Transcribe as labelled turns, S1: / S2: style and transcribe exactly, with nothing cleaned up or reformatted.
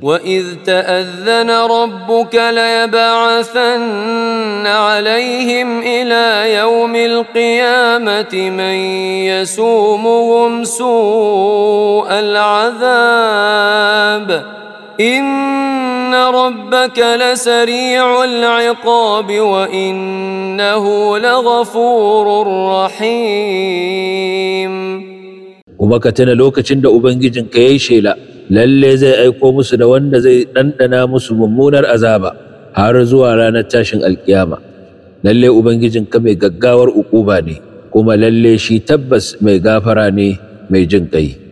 S1: وإذ تأذن ربك ليبعثن عليهم إلى يوم القيامة من يسومهم سوء العذاب إن ربك لسريع العقاب وإنه لغفور رحيم.
S2: kuma ka tuna lokacin da Ubangijinka ya yi shela, lalle zai aiko musu da wanda zai ɗanɗana musu mummunar azaba har zuwa ranar tashin alkiyama. Lalle Ubangijinka mai gaggawar uquba ne, kuma lalle shi tabbas mai gafara ne mai jin ƙai.